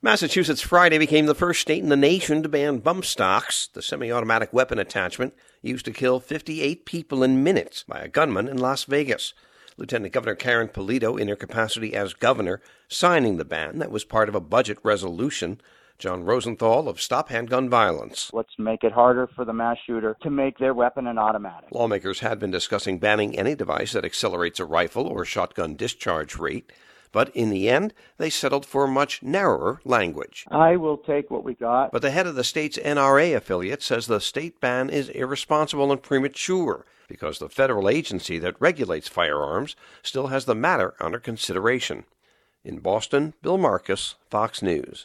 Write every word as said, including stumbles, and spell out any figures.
Massachusetts Friday became the first state in the nation to ban bump stocks, the semi-automatic weapon attachment used to kill fifty-eight people in minutes by a gunman in Las Vegas. Lieutenant Governor Karen Polito, in her capacity as governor, signing the ban that was part of a budget resolution. John Rosenthal of Stop Handgun Violence. Let's make it harder for the mass shooter to make their weapon an automatic. Lawmakers had been discussing banning any device that accelerates a rifle or shotgun discharge rate, but in the end, they settled for much narrower language. I will take what we got. But the head of the state's N R A affiliate says the state ban is irresponsible and premature because the federal agency that regulates firearms still has the matter under consideration. In Boston, Bill Marcus, Fox News.